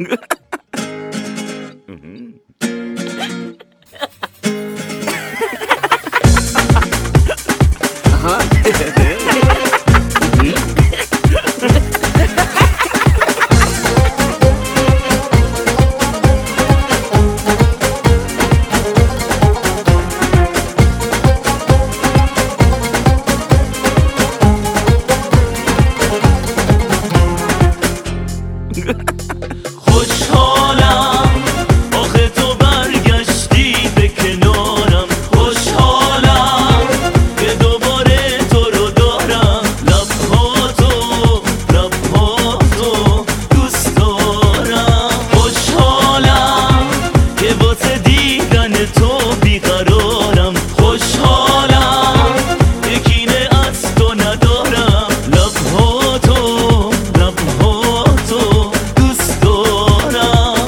خوشحالم آخه تو برگشتی به کنارم، خوشحالم که دوباره تو رو دارم، لبهاتو دوست دارم. خوشحالم که واسه دیدن تو بیقرارم، خوشحالم که کینه از تو ندارم، لبهاتو دوست دارم.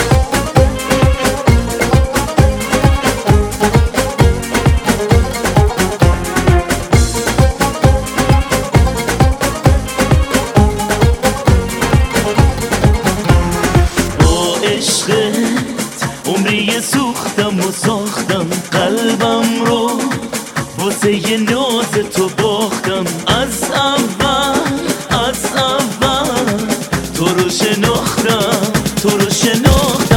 با عشقت عمری سوختم و ساختم، قلبم رو واسه یه ناز تو باختم. از اول تو رو شناختم